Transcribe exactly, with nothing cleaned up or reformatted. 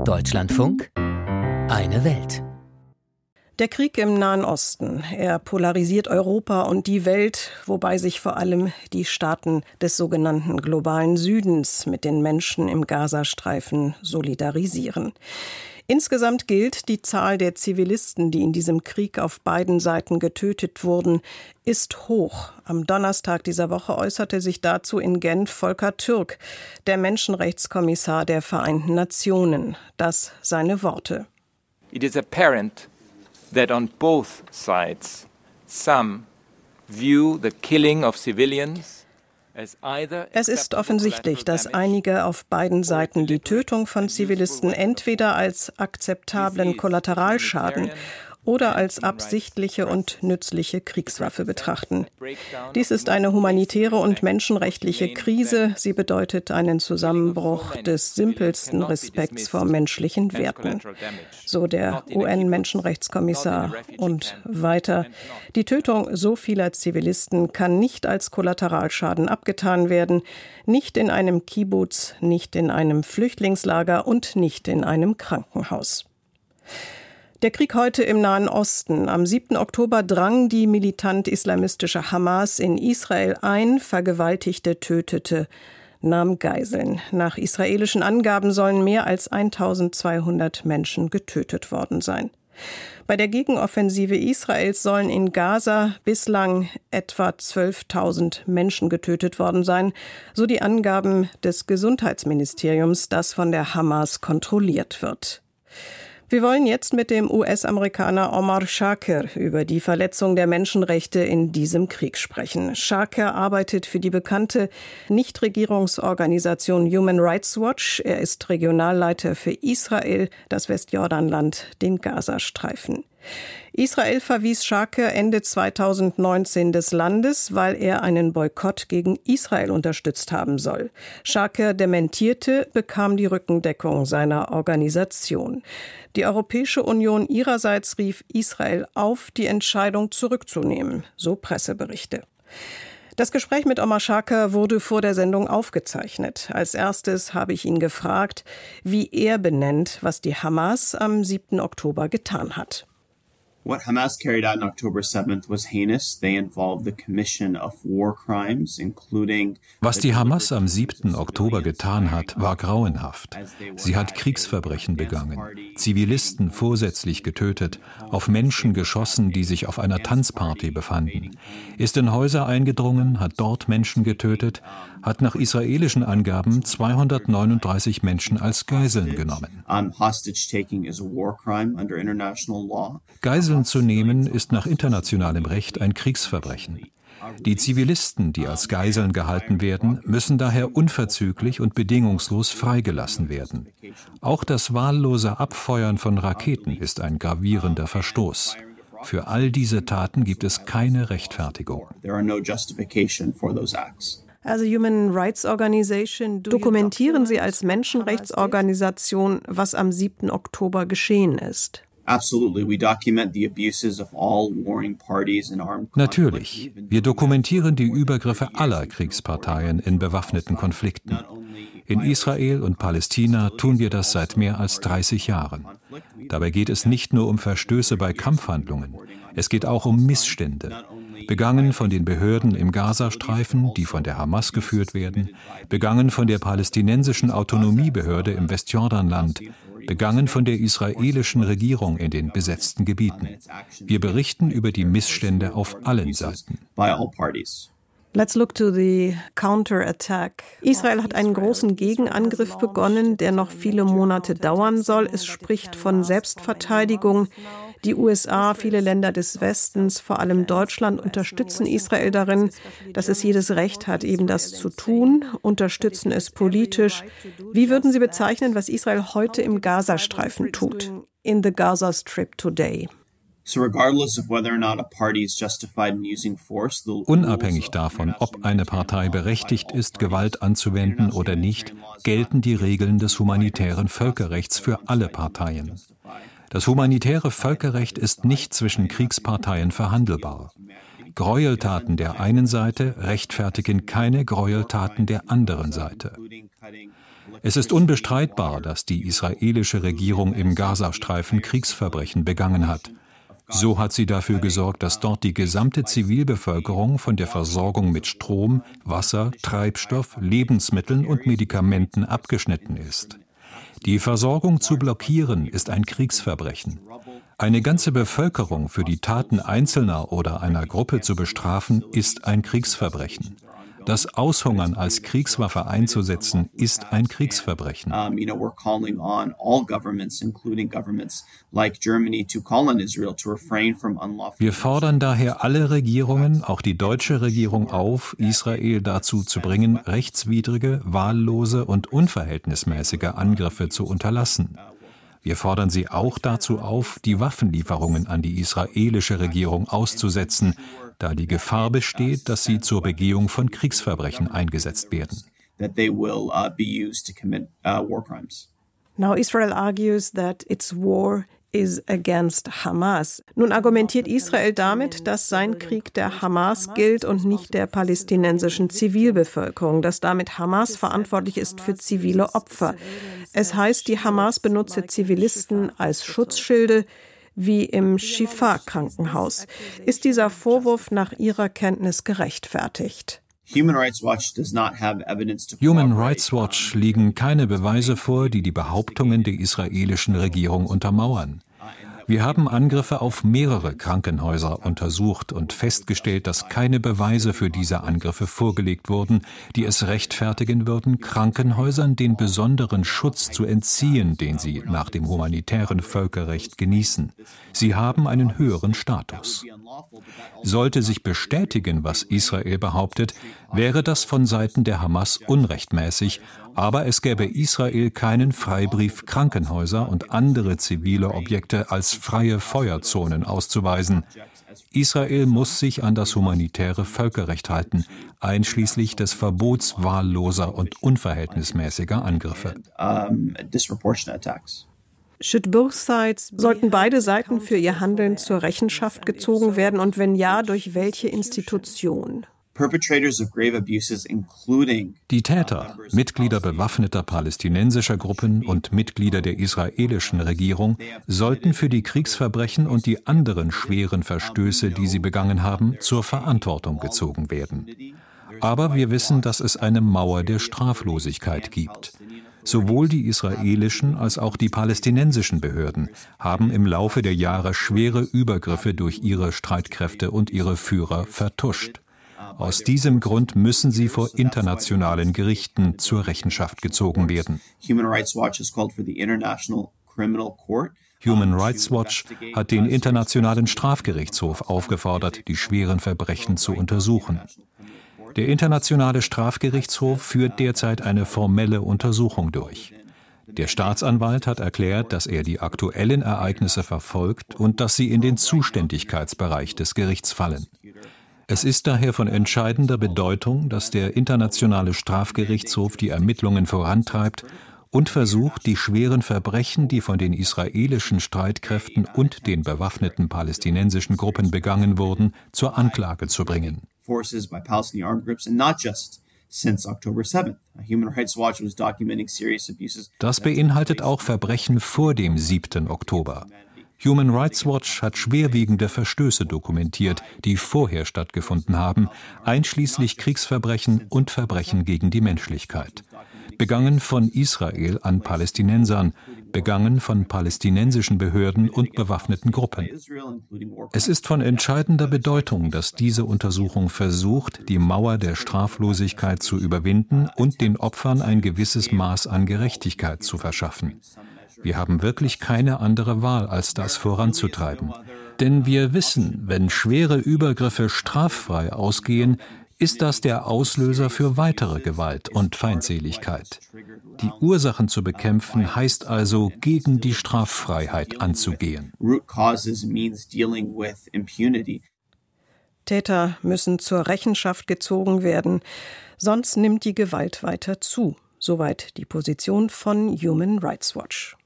Deutschlandfunk, eine Welt. Der Krieg im Nahen Osten, er polarisiert Europa und die Welt, wobei sich vor allem die Staaten des sogenannten globalen Südens mit den Menschen im Gazastreifen solidarisieren. Insgesamt gilt, die Zahl der Zivilisten, die in diesem Krieg auf beiden Seiten getötet wurden, ist hoch. Am Donnerstag dieser Woche äußerte sich dazu in Genf Volker Türk, der Menschenrechtskommissar der Vereinten Nationen. Das seine Worte. It is apparent that on both sides some view the killing of civilians. Es ist offensichtlich, dass einige auf beiden Seiten die Tötung von Zivilisten entweder als akzeptablen Kollateralschaden oder als absichtliche und nützliche Kriegswaffe betrachten. Dies ist eine humanitäre und menschenrechtliche Krise. Sie bedeutet einen Zusammenbruch des simpelsten Respekts vor menschlichen Werten. So der U N-Menschenrechtskommissar. Und weiter: Die Tötung so vieler Zivilisten kann nicht als Kollateralschaden abgetan werden, nicht in einem Kibbuz, nicht in einem Flüchtlingslager und nicht in einem Krankenhaus. Der Krieg heute im Nahen Osten. Am siebten Oktober drang die militant-islamistische Hamas in Israel ein, vergewaltigte, tötete, nahm Geiseln. Nach israelischen Angaben sollen mehr als eintausendzweihundert Menschen getötet worden sein. Bei der Gegenoffensive Israels sollen in Gaza bislang etwa zwölftausend Menschen getötet worden sein, so die Angaben des Gesundheitsministeriums, das von der Hamas kontrolliert wird. Wir wollen jetzt mit dem U S-Amerikaner Omar Shaker über die Verletzung der Menschenrechte in diesem Krieg sprechen. Shaker arbeitet für die bekannte Nichtregierungsorganisation Human Rights Watch. Er ist Regionalleiter für Israel, das Westjordanland, den Gazastreifen. Israel verwies Shaker Ende zweitausendneunzehn des Landes, weil er einen Boykott gegen Israel unterstützt haben soll. Shaker dementierte, bekam die Rückendeckung seiner Organisation. Die Europäische Union ihrerseits rief Israel auf, die Entscheidung zurückzunehmen, so Presseberichte. Das Gespräch mit Omar Shaker wurde vor der Sendung aufgezeichnet. Als erstes habe ich ihn gefragt, wie er benennt, was die Hamas am siebten Oktober getan hat. What Hamas carried out on October seventh was heinous. They involved the commission of war crimes, including Was die Hamas am siebten Oktober getan hat, war grauenhaft. Sie hat Kriegsverbrechen begangen, Zivilisten vorsätzlich getötet, auf Menschen geschossen, die sich auf einer Tanzparty befanden, ist in Häuser eingedrungen, hat dort Menschen getötet, hat nach israelischen Angaben zweihundertneununddreißig Menschen als Geiseln genommen. Geiseln zu nehmen ist nach internationalem Recht ein Kriegsverbrechen. Die Zivilisten, die als Geiseln gehalten werden, müssen daher unverzüglich und bedingungslos freigelassen werden. Auch das wahllose Abfeuern von Raketen ist ein gravierender Verstoß. Für all diese Taten gibt es keine Rechtfertigung. Also Human Rights Organization, dokumentieren Sie als Menschenrechtsorganisation, was am siebten Oktober geschehen ist? Natürlich. Wir dokumentieren die Übergriffe aller Kriegsparteien in bewaffneten Konflikten. In Israel und Palästina tun wir das seit mehr als dreißig Jahren. Dabei geht es nicht nur um Verstöße bei Kampfhandlungen. Es geht auch um Missstände. Begangen von den Behörden im Gazastreifen, die von der Hamas geführt werden, begangen von der palästinensischen Autonomiebehörde im Westjordanland, begangen von der israelischen Regierung in den besetzten Gebieten. Wir berichten über die Missstände auf allen Seiten. Let's look to the counterattack. Israel hat einen großen Gegenangriff begonnen, der noch viele Monate dauern soll. Es spricht von Selbstverteidigung. Die U S A, viele Länder des Westens, vor allem Deutschland, unterstützen Israel darin, dass es jedes Recht hat, eben das zu tun, unterstützen es politisch. Wie würden Sie bezeichnen, was Israel heute im Gazastreifen tut? In the Gaza Strip today. Unabhängig davon, ob eine Partei berechtigt ist, Gewalt anzuwenden oder nicht, gelten die Regeln des humanitären Völkerrechts für alle Parteien. Das humanitäre Völkerrecht ist nicht zwischen Kriegsparteien verhandelbar. Gräueltaten der einen Seite rechtfertigen keine Gräueltaten der anderen Seite. Es ist unbestreitbar, dass die israelische Regierung im Gazastreifen Kriegsverbrechen begangen hat. So hat sie dafür gesorgt, dass dort die gesamte Zivilbevölkerung von der Versorgung mit Strom, Wasser, Treibstoff, Lebensmitteln und Medikamenten abgeschnitten ist. Die Versorgung zu blockieren, ist ein Kriegsverbrechen. Eine ganze Bevölkerung für die Taten Einzelner oder einer Gruppe zu bestrafen, ist ein Kriegsverbrechen. Das Aushungern als Kriegswaffe einzusetzen, ist ein Kriegsverbrechen. Wir fordern daher alle Regierungen, auch die deutsche Regierung, auf, Israel dazu zu bringen, rechtswidrige, wahllose und unverhältnismäßige Angriffe zu unterlassen. Wir fordern sie auch dazu auf, die Waffenlieferungen an die israelische Regierung auszusetzen, da die Gefahr besteht, dass sie zur Begehung von Kriegsverbrechen eingesetzt werden. Now Israel argues that its war is against Hamas. Nun argumentiert Israel damit, dass sein Krieg der Hamas gilt und nicht der palästinensischen Zivilbevölkerung, dass damit Hamas verantwortlich ist für zivile Opfer. Es heißt, die Hamas benutze Zivilisten als Schutzschilde, wie im Shifa-Krankenhaus. Ist dieser Vorwurf nach Ihrer Kenntnis gerechtfertigt? Human Rights Watch liegen keine Beweise vor, die die Behauptungen der israelischen Regierung untermauern. Wir haben Angriffe auf mehrere Krankenhäuser untersucht und festgestellt, dass keine Beweise für diese Angriffe vorgelegt wurden, die es rechtfertigen würden, Krankenhäusern den besonderen Schutz zu entziehen, den sie nach dem humanitären Völkerrecht genießen. Sie haben einen höheren Status. Sollte sich bestätigen, was Israel behauptet, wäre das von Seiten der Hamas unrechtmäßig, aber es gäbe Israel keinen Freibrief, Krankenhäuser und andere zivile Objekte als freie Feuerzonen auszuweisen. Israel muss sich an das humanitäre Völkerrecht halten, einschließlich des Verbots wahlloser und unverhältnismäßiger Angriffe. Should both sides, sollten beide Seiten für ihr Handeln zur Rechenschaft gezogen werden und wenn ja, durch welche Institution? Die Täter, Mitglieder bewaffneter palästinensischer Gruppen und Mitglieder der israelischen Regierung, sollten für die Kriegsverbrechen und die anderen schweren Verstöße, die sie begangen haben, zur Verantwortung gezogen werden. Aber wir wissen, dass es eine Mauer der Straflosigkeit gibt. Sowohl die israelischen als auch die palästinensischen Behörden haben im Laufe der Jahre schwere Übergriffe durch ihre Streitkräfte und ihre Führer vertuscht. Aus diesem Grund müssen sie vor internationalen Gerichten zur Rechenschaft gezogen werden. Human Rights Watch has called for the International Criminal Court. Human Rights Watch hat den Internationalen Strafgerichtshof aufgefordert, die schweren Verbrechen zu untersuchen. Der Internationale Strafgerichtshof führt derzeit eine formelle Untersuchung durch. Der Staatsanwalt hat erklärt, dass er die aktuellen Ereignisse verfolgt und dass sie in den Zuständigkeitsbereich des Gerichts fallen. Es ist daher von entscheidender Bedeutung, dass der Internationale Strafgerichtshof die Ermittlungen vorantreibt und versucht, die schweren Verbrechen, die von den israelischen Streitkräften und den bewaffneten palästinensischen Gruppen begangen wurden, zur Anklage zu bringen. Das beinhaltet auch Verbrechen vor dem siebten Oktober. Human Rights Watch hat schwerwiegende Verstöße dokumentiert, die vorher stattgefunden haben, einschließlich Kriegsverbrechen und Verbrechen gegen die Menschlichkeit. Begangen von Israel an Palästinensern, begangen von palästinensischen Behörden und bewaffneten Gruppen. Es ist von entscheidender Bedeutung, dass diese Untersuchung versucht, die Mauer der Straflosigkeit zu überwinden und den Opfern ein gewisses Maß an Gerechtigkeit zu verschaffen. Wir haben wirklich keine andere Wahl, als das voranzutreiben. Denn wir wissen, wenn schwere Übergriffe straffrei ausgehen, ist das der Auslöser für weitere Gewalt und Feindseligkeit. Die Ursachen zu bekämpfen, heißt also, gegen die Straffreiheit anzugehen. Täter müssen zur Rechenschaft gezogen werden, sonst nimmt die Gewalt weiter zu. Soweit die Position von Human Rights Watch.